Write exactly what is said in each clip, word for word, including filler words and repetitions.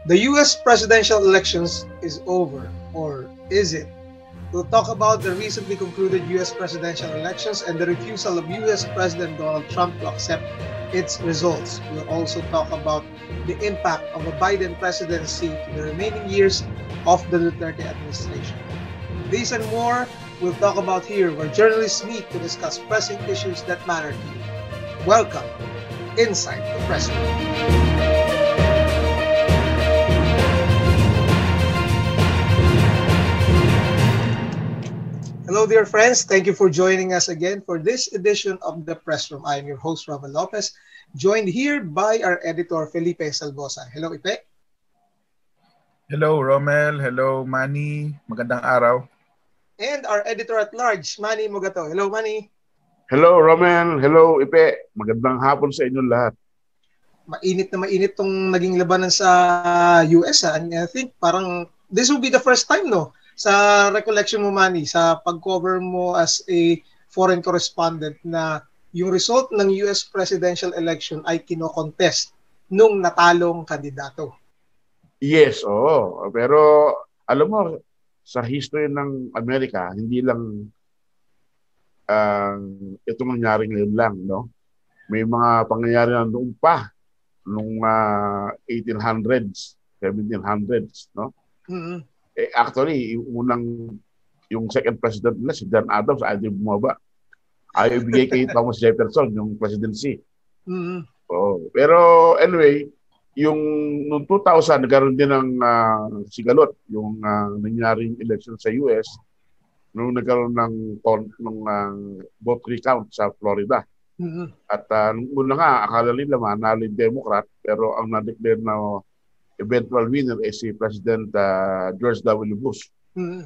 The U S presidential elections is over, or is it? We'll talk about the recently concluded U S presidential elections and the refusal of U S President Donald Trump to accept its results. We'll also talk about the impact of a Biden presidency to the remaining years of the Duterte administration. These and more we'll talk about here, where journalists meet to discuss pressing issues that matter to you. Welcome inside the press room. Hello, dear friends. Thank you for joining us again for this edition of the Press Room. I am your host, Romel Lopez, joined here by our editor, Felipe Salvosa. Hello, Ipe. Hello, Romel. Hello, Manny. Magandang araw. And our editor at large, Manny Mogato. Hello, Manny. Hello, Romel. Hello, Ipe. Magandang hapon sa inyong lahat. Mainit na mainit tong naging labanan sa U S. Ha? And I think parang this will be the first time, no? Sa recollection mo, Manny, sa pag-cover mo as a foreign correspondent, na yung result ng U S presidential election ay kino-contest nung natalong kandidato. Yes, oo. Pero alam mo, sa history ng Amerika, hindi lang uh, ito nangyari ngayon lang, no? May mga pangyayari na noon pa, nung uh, eighteen hundreds, seventeen hundreds, no? Mm-hmm. Eh, actually, yung unang, yung second president nila, si John Adams, ayaw din bumaba. Ayaw ibigay kay Thomas Jefferson, yung presidency. Mm-hmm. Oh, pero anyway, yung noong two thousand, nagkaroon din ng uh, sigalot, yung uh, nangyaring election sa U S, nung nagkaroon ng, ng uh, vote recount sa Florida. Mm-hmm. At uh, nung una nga, akala nila manalo yung Democrat, pero ang na-declare na eventual winner ay si President uh, George W. Bush. Hmm.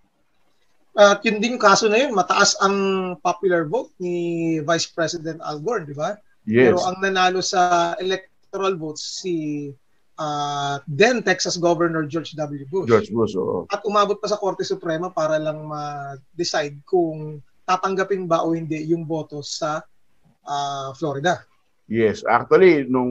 At yun din yung kaso na yun, mataas ang popular vote ni Vice President Al Gore, di ba? Yes. Pero ang nanalo sa electoral votes si uh, then Texas Governor George W. Bush. George Bush, oo. At umabot pa sa Korte Suprema para lang ma-decide kung tatanggapin ba o hindi yung boto sa uh, Florida. Yes. Actually, nung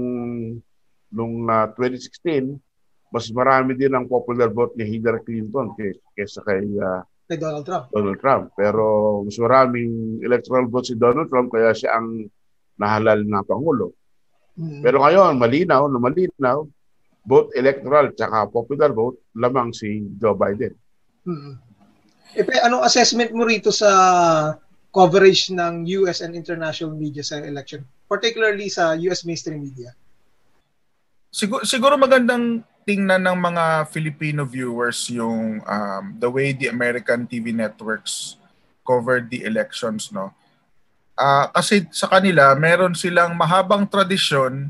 Noong uh, twenty sixteen, mas marami din ang popular vote ni Hillary Clinton kaysa kay, uh, kay Donald Trump. Donald Trump. Pero mas maraming electoral vote si Donald Trump, kaya siya ang nahalal na Pangulo. Mm-hmm. Pero ngayon, malinaw na malinaw, both electoral at popular vote, lamang si Joe Biden. Mm-hmm. Epe, anong assessment mo rito sa coverage ng U S and international media sa election, particularly sa U S mainstream media? Siguro, siguro magandang tingnan ng mga Filipino viewers yung um, the way the American T V networks covered the elections, no? Uh, kasi sa kanila, meron silang mahabang tradisyon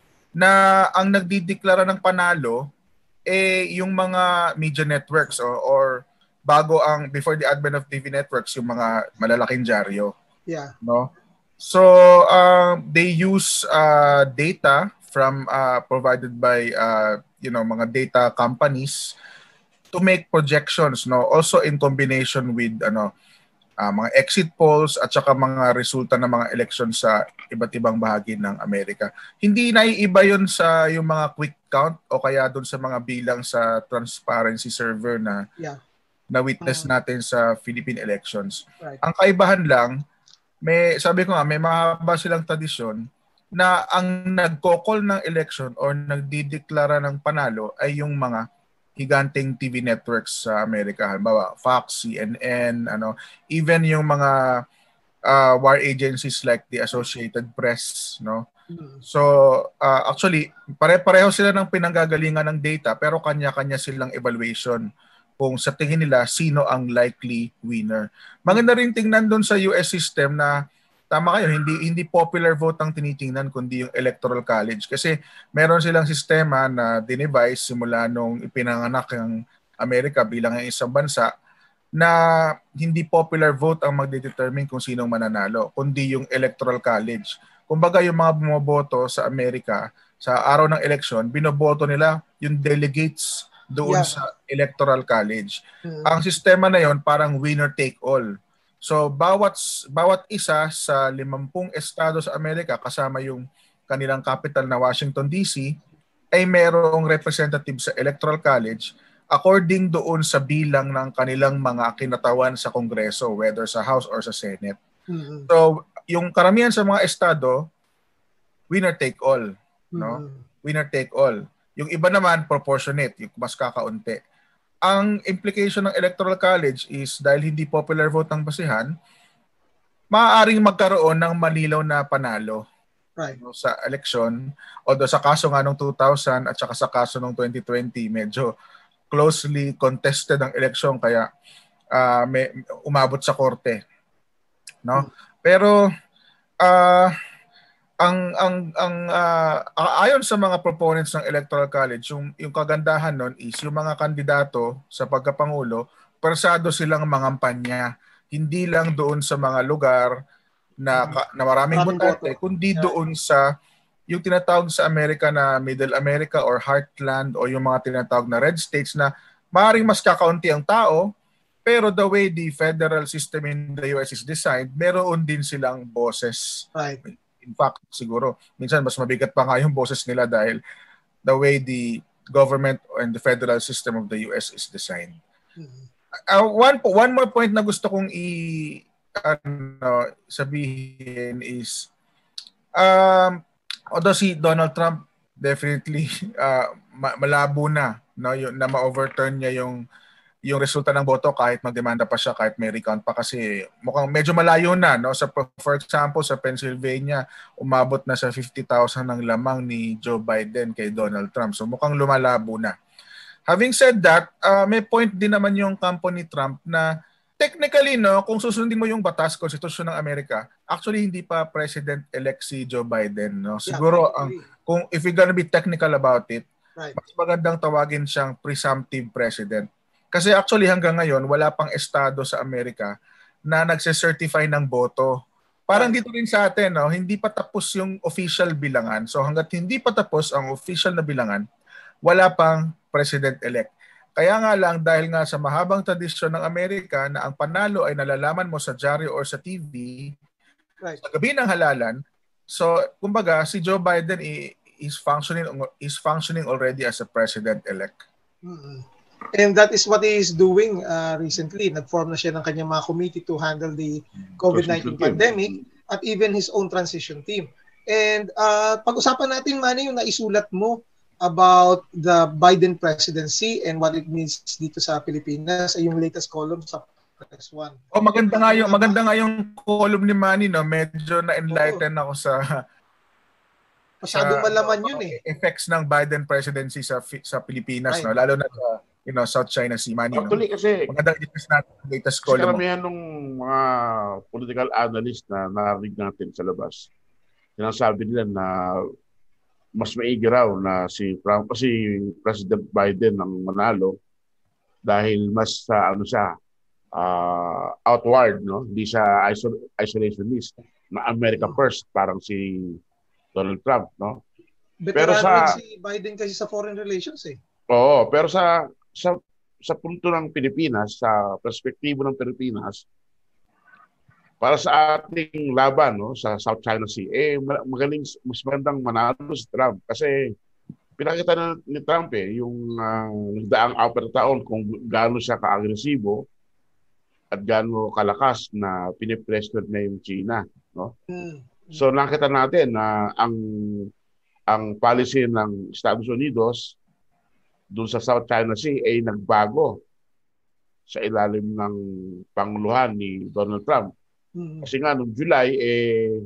na ang nagdideklara ng panalo eh yung mga media networks or, or bago ang before the advent of T V networks, yung mga malalaking dyaryo. Yeah. No? So uh, they use uh, data from uh, provided by uh, you know mga data companies to make projections, no, also in combination with ano uh, mga exit polls at saka mga resulta ng mga elections sa iba't ibang bahagi ng Amerika. Hindi naiiba yon sa yung mga quick count o kaya doon sa mga bilang sa transparency server na yeah. na witness natin sa Philippine elections. Right. Ang kaibahan lang, may sabi ko nga may mahaba silang tradisyon na ang nagko-call ng election or nagdideklara ng panalo ay yung mga higanteng T V networks sa Amerika. Halimbawa, Fox, C N N, ano, even yung mga uh, war agencies like the Associated Press, no? So, uh, actually, pare-pareho sila ng pinanggagalingan ng data pero kanya-kanya silang evaluation kung sa tingin nila sino ang likely winner. Maganda rin tingnan doon sa U S system na tama kayo, hindi hindi popular vote ang tinitingnan kundi yung electoral college kasi meron silang sistema na dinevise simula nung ipinanganak ang Amerika bilang ang isang bansa na hindi popular vote ang magdedetermine kung sinong mananalo kundi yung electoral college. Kumbaga yung mga bumoboto sa Amerika sa araw ng election, binoboto nila yung delegates doon yeah. sa electoral college. Mm-hmm. Ang sistema na yon parang winner take all. So bawat bawat isa sa limampung estado sa Amerika kasama yung kanilang capital na Washington D C ay merong representative sa Electoral College according doon sa bilang ng kanilang mga kinatawan sa Kongreso, whether sa House or sa Senate. Mm-hmm. So, yung karamihan sa mga estado, winner take all, no? Mm-hmm. Winner take all. Yung iba naman proportionate, yung mas kakaunti. Ang implication ng Electoral College is dahil hindi popular vote ang basihan, maaaring magkaroon ng malinaw na panalo. Right. No, sa election, although sa kaso nga nung two thousand at saka sa kaso nung twenty twenty, medyo closely contested ang eleksyon kaya uh, may umabot sa korte, no? Hmm. Pero uh, ang ang ang uh, ayon sa mga proponents ng Electoral College, yung yung kagandahan nun is yung mga kandidato sa pagkapangulo, persado silang mangampanya, hindi lang doon sa mga lugar na na maraming botante, kundi doon sa yung tinatawag sa Amerika na Middle America or Heartland o yung mga tinatawag na red states na maaaring mas kakaunti ang tao, pero the way the federal system in the U S is designed, meron din silang boses. Right. In fact, siguro, minsan mas mabigat pa nga yung boses nila dahil the way the government and the federal system of the U S is designed. Mm-hmm. Uh, one, one more point na gusto kong i ano, sabihin is um, although si Donald Trump definitely uh, malabo na, no, yung, na ma-overturn niya yung yung resulta ng boto kahit magdemanda pa siya, kahit may recount pa, kasi mukhang medyo malayo na, no? Sa, for example, sa Pennsylvania, umabot na sa fifty thousand ng lamang ni Joe Biden kay Donald Trump. So mukhang lumalabo na. Having said that, uh, may point din naman yung kampo ni Trump na technically, no, kung susundin mo yung batas, konstitusyon ng Amerika, actually hindi pa president-elect si Joe Biden, no. Siguro ang yeah, kung if we're gonna be technical about it, right, mas magandang tawagin siyang presumptive president. Kasi actually hanggang ngayon wala pang estado sa Amerika na nagse-certify ng boto. Parang right, dito rin sa atin, no, hindi pa tapos yung official bilangan. So hangga't hindi pa tapos ang official na bilangan, wala pang president-elect. Kaya nga lang, dahil nga sa mahabang tradisyon ng Amerika na ang panalo ay nalalaman mo sa dyaryo or sa T V, right, sa gabi ng halalan, so kumbaga si Joe Biden is functioning is functioning already as a president-elect. Mm-hmm. And that is what he is doing uh, recently. Nag-form na siya ng kanyang mga committee to handle the COVID nineteen pandemic at even his own transition team. And uh, pag-usapan natin, Manny, yung naisulat mo about the Biden presidency and what it means dito sa Pilipinas, ay yung latest column sa Press One. Oh, maganda nga yung maganda nga yung column ni Manny, no. Medyo na-enlighten oh. ako sa masyadong malaman yun eh. Effects ng Biden presidency sa sa Pilipinas, right, no, lalo na sa, you know, South China Sea, Manny. Actually, no? Kasi magandang i-discuss natin yung latest column. Kasi karamihan ng mga political analyst na narinig natin sa labas, sinasabi nila na mas maigi raw na si Trump, si President Biden ang manalo dahil mas uh, ano siya uh, outward, no, hindi siya isol- isolationist na America first parang si Donald Trump, no. Pero sa si Biden kasi sa foreign relations eh. Oo, pero sa sa sa punto ng Pilipinas, sa perspektibo ng Pilipinas, para sa ating laban, no, sa South China Sea, eh magaling, mas magandang manalo si Trump kasi pinakita na ni Trump eh yung uh, nagdaang apat na taon kung gaano siya ka-agresibo at gaano kalakas na pinipressure na yung China, no? Mm. So nakita natin na ang ang policy ng Estados Unidos doon sa South China Sea ay nagbago sa ilalim ng panguluhan ni Donald Trump. Kasi nga noong July eh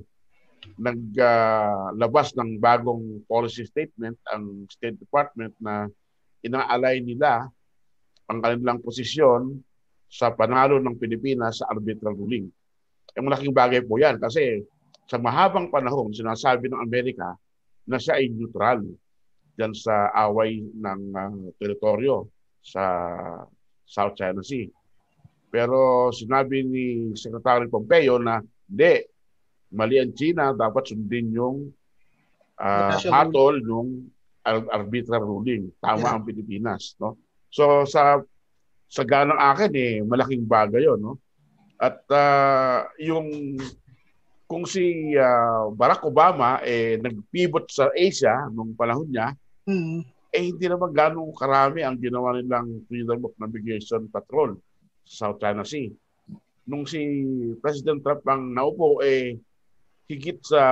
naglabas uh, ng bagong policy statement ang State Department na inaalay nila ang kanilang posisyon sa panalo ng Pilipinas sa arbitral ruling. Ang malaking bagay po yan kasi sa mahabang panahon sinasabi ng Amerika na siya ay neutral diyan sa away ng uh, teritoryo sa South China Sea. Pero sinabi ni Secretary Pompeo na hindi, mali ang China, dapat sundin yung uh, hatol yung arbitral ruling. Tama yeah. ang Pilipinas, no? So sa sa ganang akin eh malaking bagay 'yon, no? At uh, yung kung si uh, Barack Obama eh nagpivot sa Asia nung panahon niya, Mm. Eh hindi naman ganong karami ang ginawa nilang Freedom of Navigation Patrol sa South China Sea. Nung si President Trump ang naupo, eh higit sa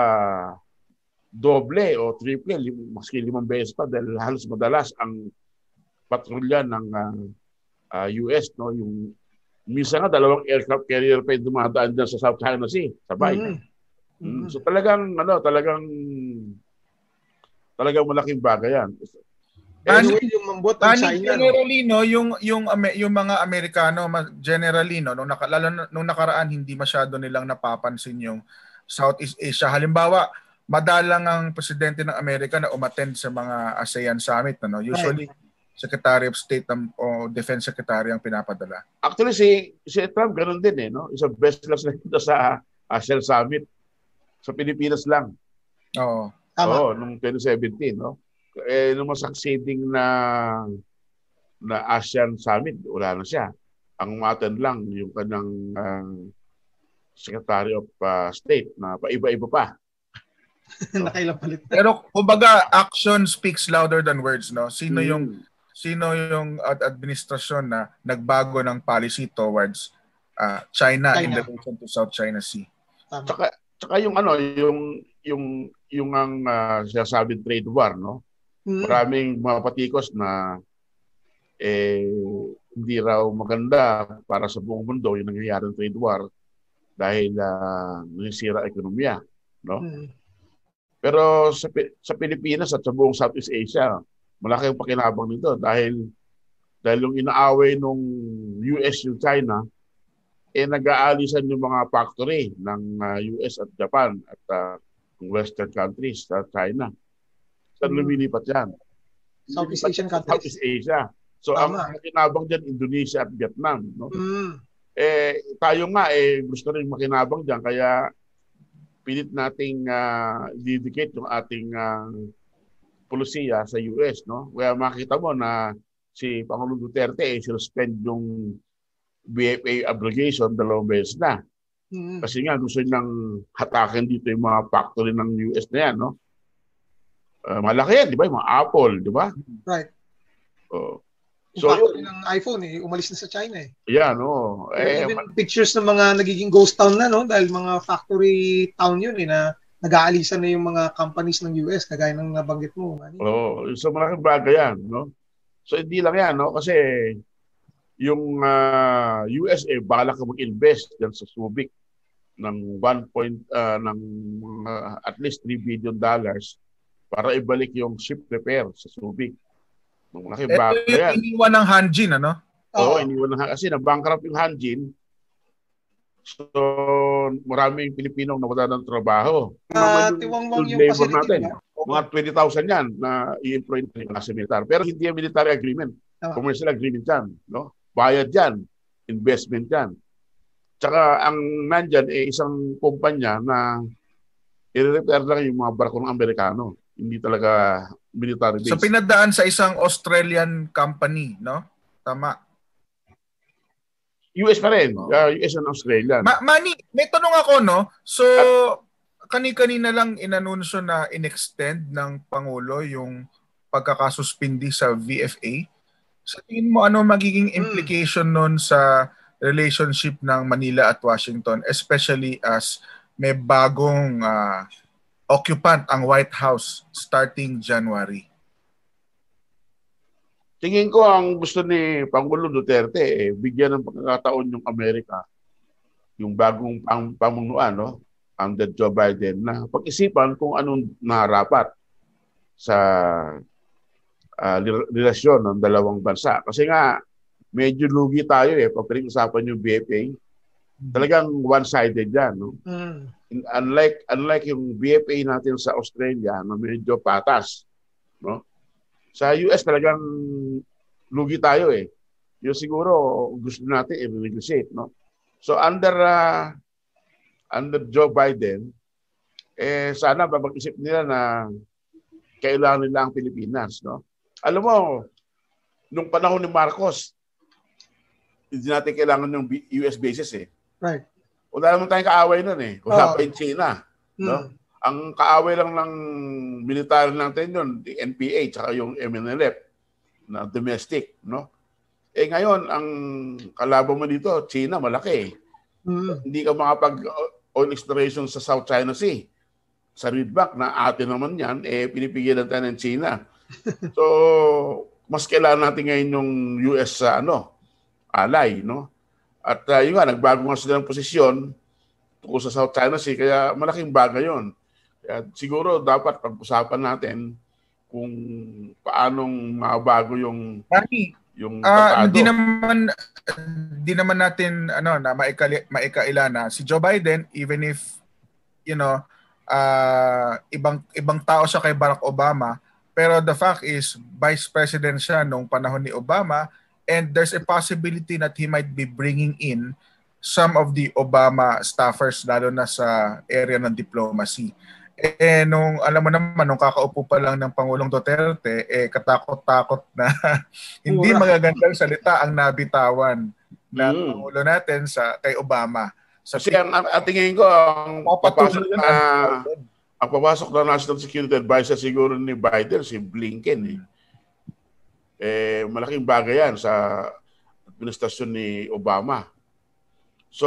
doble o triple, lim, maski limang beses pa dahil halos madalas ang patrolya ng uh, uh, U S, no, yung minsan nga dalawang aircraft carrier pa yung dumadaan dyan sa South China Sea, sabay. Mm-hmm. Mm, so talagang ano, talagang talagang malaking bagay yan. Anyway, yung mambot ng China, generally, no, yung yung yung mga Amerikano generally, no, nung naka, lalo nung nakaraan hindi masyado nilang napapansin yung Southeast Asia. Halimbawa, madalang ang presidente ng Amerika na umattend sa mga ASEAN summit, no. Usually right. Secretary of State ng, o Defense Secretary ang pinapadala. Actually si si Trump ganoon din eh, no. Isang best class na dito sa ASEAN summit sa Pilipinas lang. Oo. Tama. Oo, nung twenty seventeen, no. Eh nung succeeding na na ASEAN summit, wala na siya. Ang umattend lang yung kanyang uh, Secretary of uh, State na paiba-iba pa. Nakailang palit. Pero kumbaga action speaks louder than words, no? Sino hmm. yung sino yung administrasyon na nagbago ng policy towards uh, China, China in relation to South China Sea? Tama. Tsaka, tsaka yung ano, yung yung yung ang uh, sinasabing trade war, no? Hmm. Maraming mga patikos na eh hindi raw maganda para sa buong mundo yung nangyayaring trade war dahil uh, nasisira ekonomiya, no? Hmm. Pero sa, sa Pilipinas at sa buong Southeast Asia, malaki ang pakinabang nito dahil dahil yung inaaway nung U S yung China, eh nag-aalisan yung mga factory ng uh, U S at Japan at uh, Western countries sa China. Saan lumilipat yan? Southeast Asian countries. Southeast Asia. So Tama. Ang pakinabang dyan, Indonesia at Vietnam. No? Mm. Eh, tayo nga, eh, gusto rin makinabang dyan, kaya pilit nating uh, dedicate yung ating uh, pulisiya sa U S, no? Kaya makita mo na si Pangulong Duterte eh, suspend yung B F A abrogation dalawang beses na. Mm-hmm. Kasi nga gusto niyang hatakin dito yung mga factory ng U S na yan, no? Uh, malaki yan, di ba? Yung mga Apple, di ba? Right. Oh. So, yung factory ng iPhone, eh, umalis na sa China, eh. Yeah, no? Eh, even pictures ng mga nagiging ghost town na, no? Dahil mga factory town yun, eh, na nag-aalisan na yung mga companies ng U S, kagaya ng nabanggit mo. Oo, oh, so malaking bagay yan, no? So, hindi lang yan, no? Kasi yung uh, U S A, bala ka mag-invest dyan sa Subic ng one point, uh, ng uh, at least three billion dollars para ibalik yung ship repair sa Subic. Malaking bagay yan. Ito yung iniwan ng Hanjin, ano? Oo, oh, iniwan ng Hanjin. Kasi na-bankrupt yung Hanjin. So, maraming Pilipinong nawala ng trabaho. Uh, tiwangwang yung facility natin. Mga twenty thousand yan na i-employ natin sa militar. Pero hindi yung military agreement. Uh-huh. Commercial agreement yan. No? Bayad yan. Investment yan. Tsaka ang nandyan, eh, isang kumpanya na i-repair lang yung mga barko ng Amerikano. Hindi talaga military base. So pinadaan sa isang Australian company, no? Tama. U S pa rin. Oh. Uh, U S and Australia. Ma- Manny, may tanong ako, no? So, At, kani-kanina lang inanunsyo na in-extend ng Pangulo yung pagkakasuspindi sa V F A. Sa tingin mo, ano magiging implication hmm. nun sa relationship ng Manila at Washington, especially as may bagong uh, occupant ang White House starting January? Tingin ko ang gusto ni Pangulo Duterte, eh, bigyan ng pagkakataon yung Amerika, yung bagong pam- pamunuan, no? Under Joe Biden, na pag-isipan kung anong narapat sa uh, relasyon ng dalawang bansa. Kasi nga, medyo lugi tayo eh, pag pinag-usapan yung B F A, talagang one-sided yan, no? Mm. Unlike unlike yung B F A natin sa Australia na medyo patas, no? Sa U S talagang lugi tayo eh. Yung siguro gusto natin i-negotiate, no? So under uh, under Joe Biden, eh sana babag-isip nila na kailangan nila ang Pilipinas, no? Alam mo, nung panahon ni Marcos, hindi natin kailangan ng U S bases eh. Right. Wala naman tayong kaaway nun eh. Wala oh. pa yung China. No? Hmm. Ang kaaway lang ng military natin yun, the N P A, tsaka yung M N L F na domestic, no? Eh ngayon, ang kalaban mo dito, China, malaki. Mm. Hindi ka makapag-oil exploration sa South China Sea. Sa Ridback, na atin naman yan, eh pinipigilan tayo ng China. So, mas kailangan natin ngayon yung U S sa uh, ano, ally, no? At uh, yun nga, nagbago nga sila ng posisyon tungkol sa South China Sea, kaya malaking bagay yun. Kaya siguro dapat pag-usapan natin kung paanong mabago yung Mani, yung uh, hindi naman hindi naman natin ano na maikali, maikaila na si Joe Biden, even if you know uh, ibang ibang tao siya kay Barack Obama, pero the fact is vice president siya nung panahon ni Obama, and there's a possibility that he might be bringing in some of the Obama staffers lalo na sa area ng diplomacy. Eh, nung, alam mo naman, nung kakaupo pa lang ng Pangulong Duterte, eh, katakot-takot na hindi magagandang salita ang nabitawan ng mm. Pangulo natin sa kay Obama. Sa Kasi ang, ang, ang tingin ko, ang papasok na, ang papasok na National Security Advisor siguro ni Biden, si Blinken. Eh, eh malaking bagay yan sa administrasyon ni Obama. So,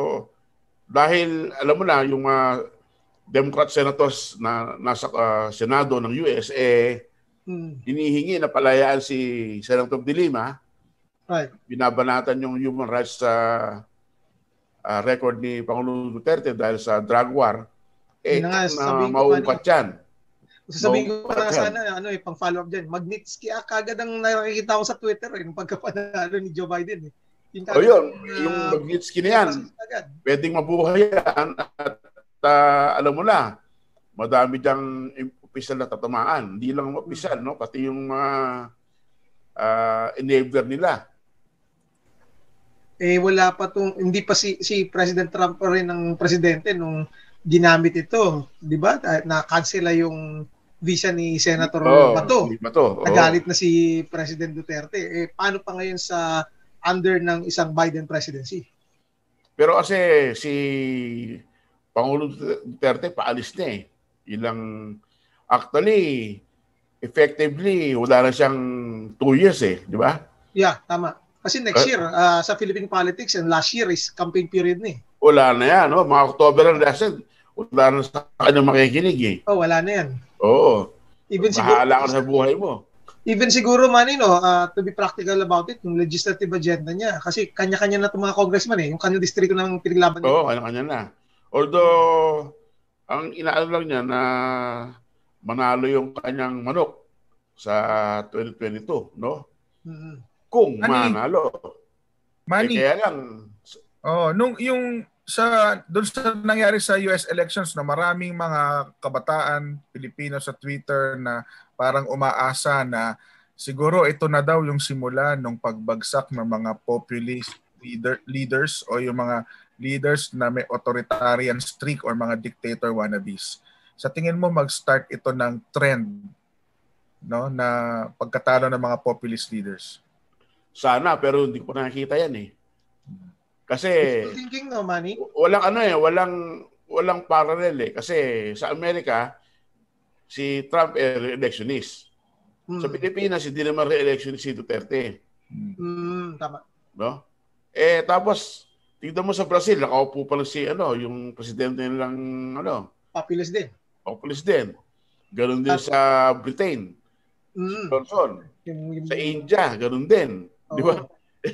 dahil, alam mo na, yung uh, Democrat senators na nasa uh, Senado ng U S, eh, hmm. hinihingi na palayaan si Senator De Lima. Right. Binabanatan yung human rights sa uh, uh, record ni Pangulong Duterte dahil sa drug war. Eh, na, na mauungkat yan. Sasabihin ko pa na sana, ano, eh, pang follow up dyan. Magnitsky, ah, kagad ang nakikita ko sa Twitter, eh, nung pagkapanalo ni Joe Biden. Eh. Yung o yun, uh, yung Magnitsky na yan, pwedeng mabuhay yan at uh, alam mo na, madami diyang opisyal na tatamaan. Hindi lang opisyal, no? Pati yung mga uh, enabler nila. Eh, wala pa tong, hindi pa si, si President Trump pa rin ang presidente nung ginamit ito. Di ba? Na-cancela yung visa ni Senator oh, Bato. Bato. Oh. Nagalit na si President Duterte. Eh, paano pa ngayon sa under ng isang Biden presidency? Pero kasi si Pangulong Duterte paalis na eh. Ilang, actually, effectively, wala na siyang two years eh. Di ba? Yeah, tama. Kasi next year, uh, sa Philippine politics, and last year is campaign period na eh. Wala na yan. No? Mga October and last year, wala na sa kanyang makikinig eh. Oh, wala na yan. Oo. Even bahala ka sa buhay mo. Even siguro, Manny, no, uh, to be practical about it, yung legislative agenda niya. Kasi kanya-kanya na itong mga congressman eh. Yung kanyang distrito ng pinaglaban niya. Oo, kanya-kanya na. Although, ang inaano lang niya na manalo yung kanyang manok sa twenty twenty-two, no? Mm-hmm. Kung Manny, manalo. Manny. Eh, kaya lang. Oh, nung yung sa doon sa nangyari sa U S elections na maraming mga kabataan Pilipino sa Twitter na parang umaasa na siguro ito na daw yung simula ng pagbagsak ng mga populist leader, leaders o yung mga leaders na may authoritarian streak or mga dictator wannabes. Sa tingin mo mag-start ito ng trend, no, na pagkatalo ng mga populist leaders? Sana, pero hindi ko nakikita yan eh. Kasi thinking no, Manny? Walang ano eh, walang walang parallel eh. Kasi sa Amerika, si Trump eh re-electionist. Hmm. Sa Pilipinas, hindi naman re-electionist si Duterte. Hmm, tama. No? Eh tapos tingnan mo sa Brazil, nakaupo pa lang si ano, yung presidente nilang ano, populist din. Populist din. Ganon din At, sa Britain. Mm. Si Johnson. Yung, yung, sa India, ganon din. Oh. Di ba?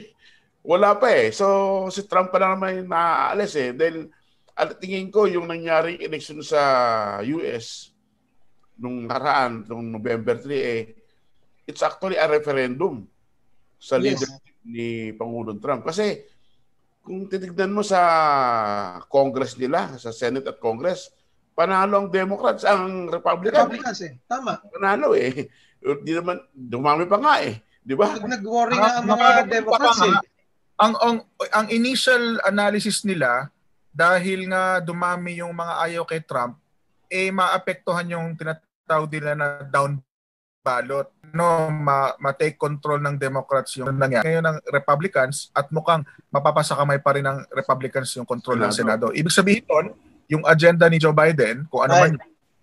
Wala pa eh. So, si Trump pa lang naman naaalis eh. Dahil, at tingin ko, yung nangyaring election sa U S nung nakaraan, nung November three, eh, it's actually a referendum sa yes. leadership ni Pangulong Trump. Kasi, kung titignan mo sa Congress nila, sa Senate at Congress, panalo ang Democrats, ang Republican. Republicans eh. Tama. Panalo eh. Di naman, dumami pa nga eh. Di ba? Nag-worry nga ang mga Democrats eh. Ang, ang, ang initial analysis nila, dahil nga dumami yung mga ayaw kay Trump, eh maapektuhan yung tinatawag nila na down ballot. No, ma- ma-take control ng Democrats yung nangyari. Ngayon ng Republicans at mukhang mapapasakamay pa rin ng Republicans yung control Senado. ng Senado. Ibig sabihin doon, yung agenda ni Joe Biden, kung ano Ay. man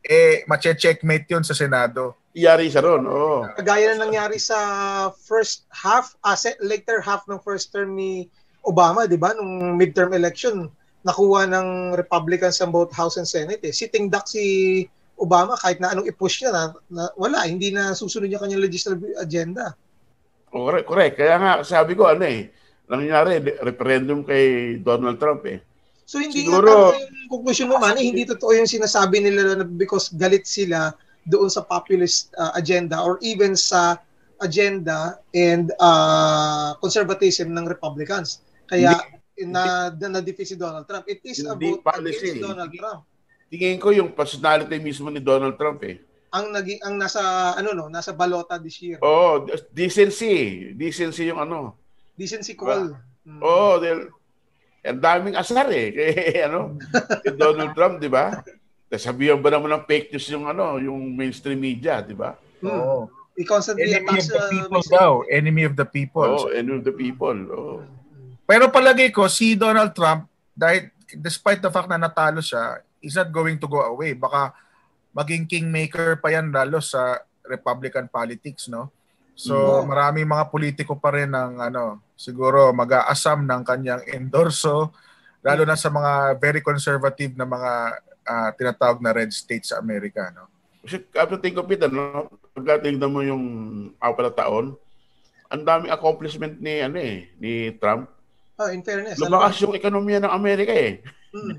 eh, mache-checkmate yun sa Senado. Iyari siya ron, oo. Kagaya na nangyari sa first half, uh, later half ng first term ni Obama, di ba? Nung midterm election, nakuha ng Republicans sa both House and Senate. Eh. Sitting duck si Obama, kahit na anong i-push niya, na, na, wala, hindi na susunod niya kanyang legislative agenda. Oh, correct, correct. Kaya nga, sabi ko, ano eh, nangyari, referendum kay Donald Trump eh. So hindi Siguro, nga yung conclusion mo man, eh, hindi totoo yung sinasabi nila na because galit sila doon sa populist uh, agenda or even sa agenda and uh, conservatism ng Republicans. Kaya hindi, na, na, na-defeat si Donald Trump. It is a vote against Donald Trump. Tingin ko yung personality mismo ni Donald Trump eh. Ang naging ang nasa ano no, nasa balota this year. Oh, decency. Decency yung ano. Decency call. Mm. Oh, they'll ang daming asar eh. Kaya ano, si Donald Trump, di ba? Sabihan ba naman ng fake news yung ano, yung mainstream media, di ba? Oo. Hmm. He constantly enemy of the uh, people daw. Enemy of the people. Oh, enemy of the people. Oh. Pero palagay ko, si Donald Trump, dahil, despite the fact na natalo siya, is not going to go away. Baka maging kingmaker pa yan lalo sa Republican politics, no? So, mm-hmm. maraming mga politiko pa rin ng ano, siguro mag-aasam ng kanyang endorso, lalo na sa mga very conservative na mga uh, tinatawag na red states sa Amerika, no? Kasi after think of it, ano, pagka tingnan mo yung apat na taon, ang daming accomplishment ni ano eh, ni Trump. Oh, in fairness. Lumakas yung ekonomiya ng Amerika eh. Mm.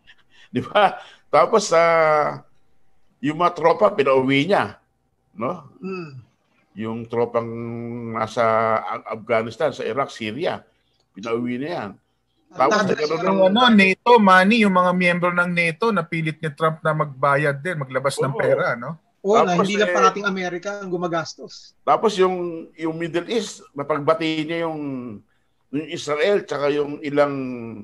Di ba? Tapos sa uh, yung mga tropa pinauwi niya, no? Mm. Yung tropang nasa Afghanistan, sa Iraq, Syria, pinauwi na yan. Tapos nagkaroon ng ano, NATO, money, yung mga miyembro ng NATO, napilit ni Trump na magbayad din, maglabas Oo. ng pera, no? Oo, Tapos, na hindi lang eh, parating Amerika ang gumagastos. Tapos yung yung Middle East, napagbati niya yung yung Israel tsaka yung ilang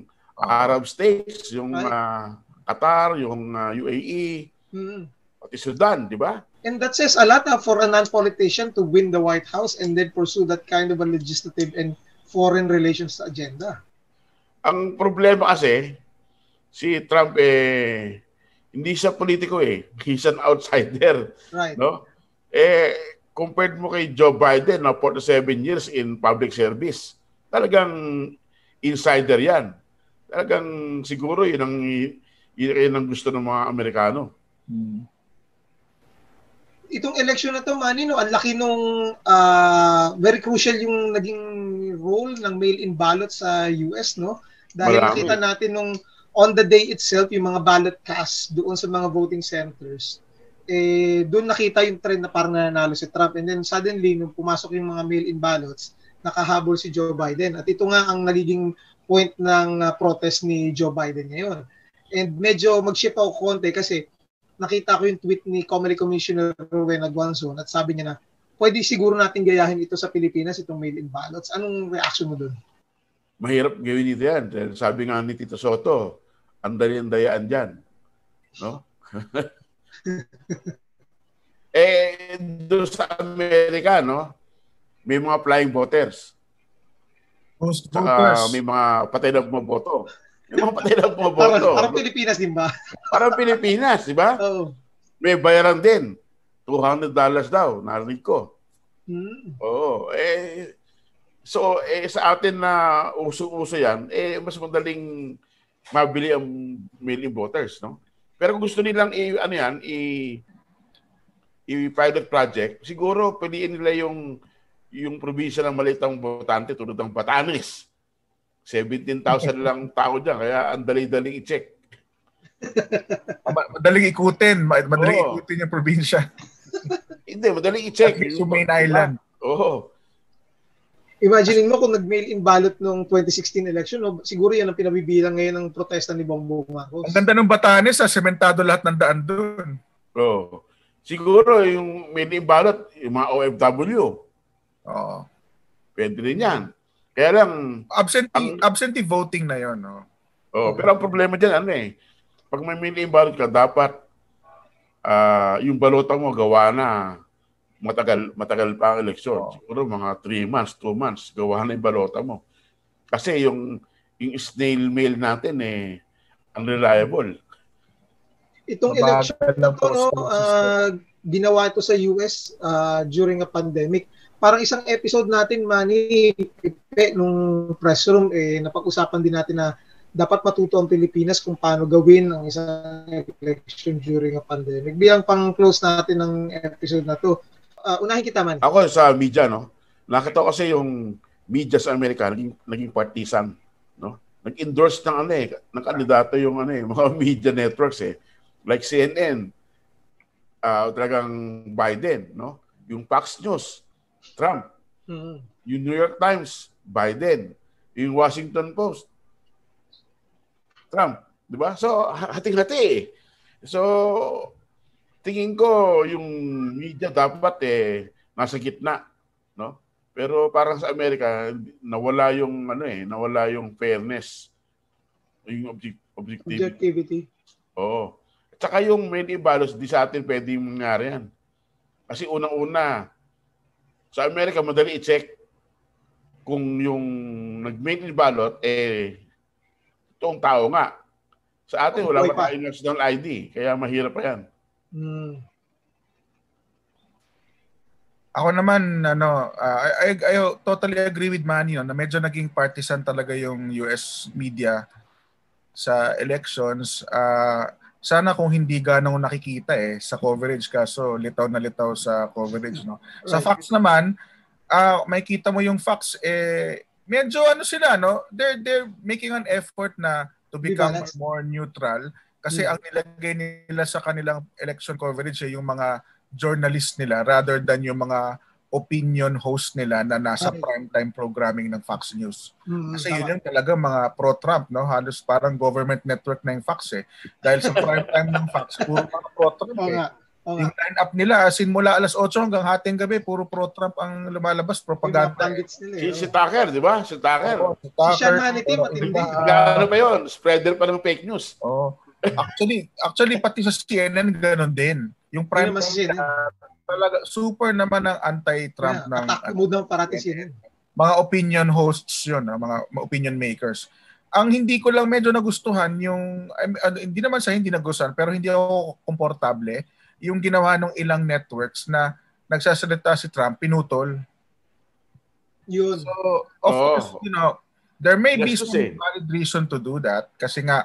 Arab states, yung uh, Qatar, yung uh, U A E, mm-hmm. pati Sudan, di ba? And that says a lot uh, for a non-politician to win the White House and then pursue that kind of a legislative and foreign relations agenda. Ang problema kasi, si Trump eh, hindi siya politiko eh. He's an outsider. Right. No? Eh, compared mo kay Joe Biden na forty-seven years in public service, talagang insider yan. Talagang siguro yun ang, yun ang gusto ng mga Amerikano. Hmm. Itong election na to, Manny, no, ang laki nung uh, very crucial yung naging role ng mail-in ballot sa U S, no? Dahil Marami. nakita natin nung on the day itself, yung mga ballot cast doon sa mga voting centers, eh, doon nakita yung trend na parang nanalo si Trump. And then suddenly, nung pumasok yung mga mail-in ballots, nakahabol si Joe Biden. At ito nga ang nagiging point ng uh, protest ni Joe Biden ngayon. And medyo mag-shift ako konti kasi nakita ko yung tweet ni Comedy Commissioner Rowena Guanzon at sabi niya na pwede siguro natin gayahin ito sa Pilipinas, itong mail-in ballots. Anong reaction mo doon? Mahirap gawin dito yan. Sabi nga ni Tito Soto, ang dali-dayaan dyan. No? Eh, doon sa Amerika, no? May mga flying voters. Most Saka voters. may mga patay na bumaboto. May mga patay na bumaboto. Parang, parang Pilipinas din ba? Parang Pilipinas, di ba? Oo. May bayaran din. two hundred dollars daw, narinig ko. Hmm. Oo. Eh, so, eh, sa atin na uso-uso yan, eh, mas madaling mabili ang mail-in voters, no? Pero kung gusto nilang i, ano yan, i, i-pilot project, siguro piliin nila yung yung probinsya ng malitang botante tulad ng Batanes. seventeen thousand lang tao dyan, kaya ang dali-daling i-check. Madaling ikutin, madaling Oo. ikutin yung probinsya. Hindi, madaling i-check. Sa main island. Oo. Imagine mo kung nag-mail-in ballot noong twenty sixteen election, no? Siguro yan ang pinabibilang ngayon ng protesta ni Bongbong Marcos. Ang ganda ng Batanes, ah, sementado lahat ng daan doon. Oo. Siguro yung mail-in ballot, yung mga O F W. Oo. Pwede rin yan. Kaya lang, Absentee, ang- absentee voting na yon, no? oh, pero ang problema dyan, ano eh, pag may mail-in ballot ka, dapat ah, yung balota mo gawa na matagal matagal pa ang eleksyon. Oh. Siguro mga three months, two months, gawa na yung balota mo. Kasi yung, yung snail mail natin eh, unreliable. Itong election na to, no, uh, ginawa ito sa U S uh, during a pandemic. Parang isang episode natin, Manny, nung press room, eh, napag-usapan din natin na dapat matuto ang Pilipinas kung paano gawin ang isang election during a pandemic. Biyang pang-close natin ng episode na to. Uh, unahin kita, man. Ako sa media, no? Nakita ko kasi yung media sa Amerika, naging, naging partisan, no? Nag-endorse ng ano eh, ng kandidato yung ano eh, mga media networks eh. Like C N N, uh, talagang Biden, no? Yung Fox News, Trump. Mm-hmm. Yung New York Times, Biden. Yung Washington Post, Trump. Di ba? So, hating-hati eh. So, tingin ko yung media dapat eh, nasa gitna. No? Pero parang sa Amerika, nawala yung ano eh, nawala yung fairness. Yung object, objectivity. Objectivity. Oo. At saka yung many ballots, di sa atin pwede mangyari yan. Kasi unang-una, sa Amerika, madali i-check kung yung nag-mail ballot, eh, itong tao nga. Sa atin, wala pa tayong national I D. Kaya mahirap pa yan. Hmm. Ako naman, ano, uh, I, I, I totally agree with Manny no, na medyo naging partisan talaga yung U S media sa elections. Uh, sana kung hindi ganong nakikita eh sa coverage, kaso litaw na litaw sa coverage. No? Sa Right. facts naman, uh, may kita mo yung facts, eh, medyo ano sila, no? They're, they're making an effort na to become more neutral kasi hmm. ang nilagay nila sa kanilang election coverage ay yung mga journalist nila rather than yung mga opinion host nila na nasa okay. primetime programming ng Fox News. Hmm, kasi yun yung talaga mga pro-Trump, no? Halos parang government network na yung Fox eh. Dahil sa primetime ng Fox, puro mga pro-Trump eh. Okay. Okay. Yung line-up nila, simula alas otso hanggang hating gabi, puro pro-Trump ang lumalabas, propaganda. Eh. Si, si Tucker, di ba? Si Tucker. Oh, si Tucker. Si Sean Hannity, matindi. Gano'n pa yun? Spreader pa ng fake news. Oh. Actually, actually pati sa C N N gano'n din. Yung prime time uh, talaga super naman ang anti-Trump yeah, ng attack mo daw parati C N N. Mga opinion hosts 'yon, mga opinion makers. Ang hindi ko lang medyo nagustuhan yung uh, hindi naman sa hindi nagustuhan pero hindi ako komportable yung ginawa ng ilang networks na nagsasalita si Trump pinutol. Yun. So, of oh. course, you know, there may Just be some say. valid reason to do that kasi nga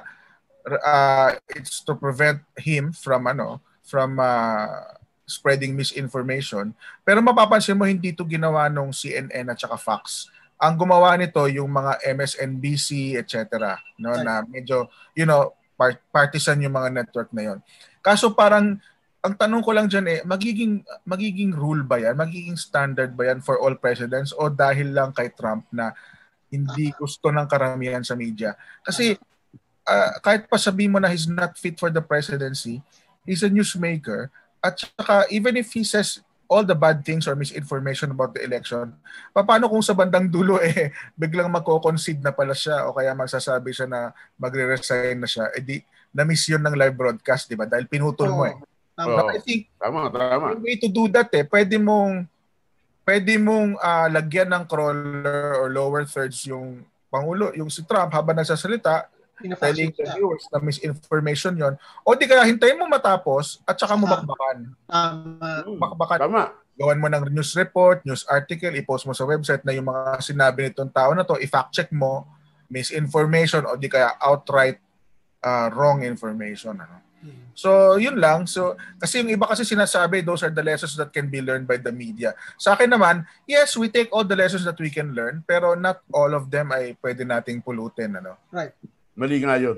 uh, it's to prevent him from ano, from uh, spreading misinformation. Pero mapapansin mo hindi to ginawa nung C N N at saka Fox. Ang gumawa nito yung mga M S N B C et cetera, no, na medyo you know, part- partisan yung mga network na yon. Kaso parang ang tanong ko lang dyan eh, magiging, magiging rule ba yan? Magiging standard ba yan for all presidents o dahil lang kay Trump na hindi gusto ng karamihan sa media? Kasi uh, kahit pa sabihin mo na he's not fit for the presidency, he's a newsmaker at saka even if he says all the bad things or misinformation about the election, paano kung sa bandang dulo eh biglang magko-concede na pala siya o kaya magsasabi siya na magre-resign na siya, eh di na-miss yun ng live broadcast, di ba? Dahil pinutol mo eh. Oh, I think tama, tama. The way to do that eh, pwede mong pwede mong uh, lagyan ng crawler or lower thirds yung Pangulo, yung si Trump habang nagsasalita, telling the viewers na misinformation yon. O di kaya hintayin mo matapos at saka mo bakbakan. Tama. Bakbakan. Tama. Gawan mo ng news report, news article, i-post mo sa website na yung mga sinabi nitong tao na to, i-fact check mo, misinformation o di kaya outright uh, wrong information. Ano? So, yun lang. So, kasi yung iba kasi sinasabi, those are the lessons that can be learned by the media. Sa akin naman, yes, we take all the lessons that we can learn, pero not all of them ay pwede nating pulutin. Ano? Right. Mali nga yun.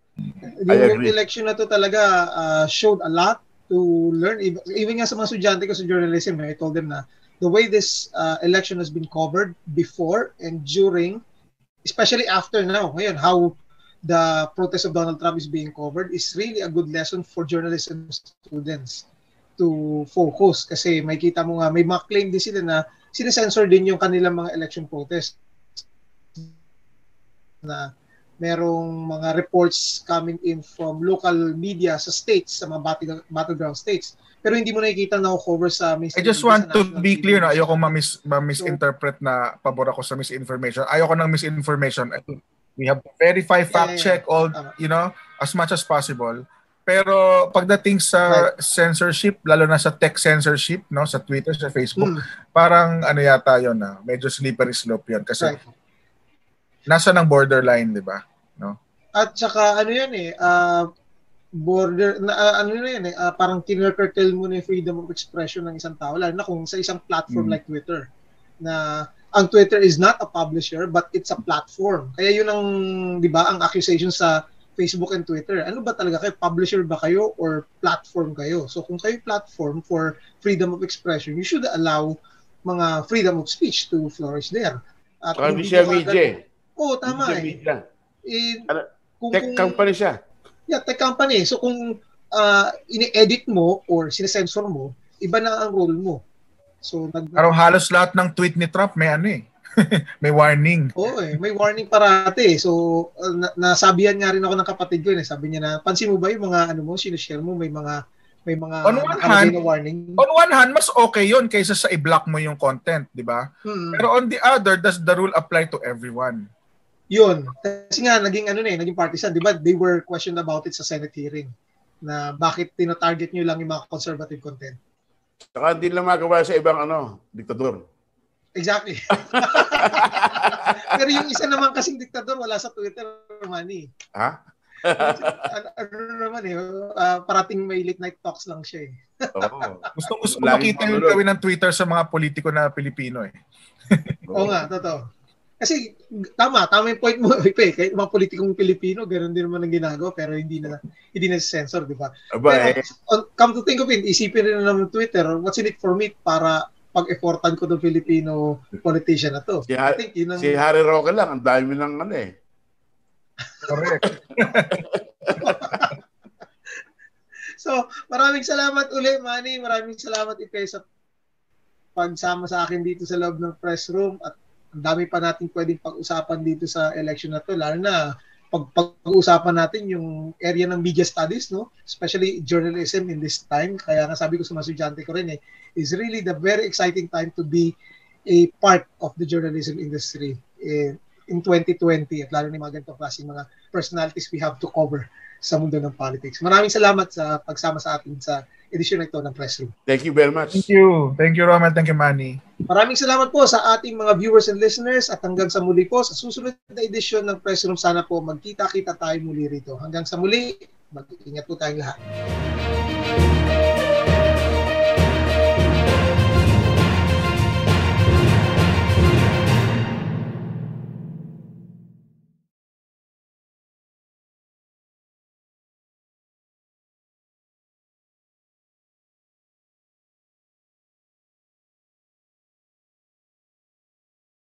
Yung election na to talaga uh, showed a lot to learn. Even nga sa mga estudyante ko sa journalism, I told them na the way this uh, election has been covered before and during, especially after now, ngayon, how the protest of Donald Trump is being covered is really a good lesson for journalism students to focus. Kasi may kita mo nga, may mga claim din sila na sinesensor din yung kanilang mga election protest. Na merong mga reports coming in from local media sa states, sa mga battle, battleground states. Pero hindi mo nakikita na cover sa mis- I just want to be clear na ayoko ma-mis- ma-misinterpret na pabor ako sa misinformation. Ayoko ng misinformation. I think we have to verify, fact check all, you know, as much as possible. Pero pagdating sa right. censorship, lalo na sa tech censorship, no, sa Twitter, sa Facebook, mm. parang ano yata yun na, medyo slippery slope yun kasi right. nasa ng borderline, di ba? No? At saka ano yan eh, uh, border, na, uh, ano yan eh, uh, parang kinurcurtail mo na yung freedom of expression ng isang tao, lalo na kung sa isang platform mm. like Twitter, na ang Twitter is not a publisher but it's a platform. Kaya yun ang, di ba, ang accusation sa Facebook and Twitter. Ano ba talaga kayo? Publisher ba kayo or platform kayo? So kung kayo platform for freedom of expression, you should allow mga freedom of speech to flourish there. At kung siya media. Oo, oh, tama eh. Media. eh ano, kung, tech company siya. Yeah, tech company. So kung uh, ini-edit mo or sinesensor mo, iba na ang role mo. So nag- Pero halos lahat ng tweet ni Trump may ano eh. May warning. Oo eh, may warning parati. So, uh, na nasabihan nga rin ako ng kapatid ko eh. Sabi niya na, pansin mo ba yung mga ano mo, sinishare mo, may mga may mga on one hand, na warning. On one hand, mas okay yun kaysa sa i-block mo yung content, di ba? Hmm. Pero on the other, does the rule apply to everyone? Yun. Kasi nga, naging ano na eh, naging partisan. Di ba? They were questioned about it sa Senate hearing na bakit tino-target nyo lang yung mga conservative content. Saka hindi lang magawa sa ibang ano, diktador. Exactly. Pero yung isa naman kasing diktador wala sa Twitter, Manny. Ha? ano, ano naman eh, uh, parating may late night talks lang siya eh. Oo. Gusto gusto ko makita yung gawin ng Twitter sa mga politiko na Pilipino eh. Oo nga, totoo. Kasi tama, tama yung point mo, Ipe, kahit mga politikong Pilipino, ganoon din naman ang ginagawa pero hindi na hindi na censor, di ba? Aba, pero eh. on, come to think of it, isipin rin naman ng Twitter, what's in it for me para pag-effortan ko ng Filipino politician na to. Si, ha- think, yun ang... si Harry Roque lang, ang dami ng ano eh. Correct. So, maraming salamat uli, Manny. Maraming salamat, Ipe, sa pagsama sa akin dito sa loob ng press room. At ang dami pa natin pwedeng pag-usapan dito sa election na to. Lalo na pag pag-uusapan natin yung area ng media studies, no? Especially journalism in this time. Kaya nga sabi ko sa mga estudyante ko rin eh, is really the very exciting time to be a part of the journalism industry in, in twenty twenty at lalo na mga ganitong klaseng mga personalities we have to cover sa mundo ng politics. Maraming salamat sa pagsama sa atin sa edisyon na ito ng Press Room. Thank you very much. Thank you. Thank you, Roman. Thank you, Manny. Maraming salamat po sa ating mga viewers and listeners at hanggang sa muli po sa susunod na edisyon ng Press Room. Sana po magkita-kita tayo muli rito. Hanggang sa muli, mag-ingat po tayong lahat.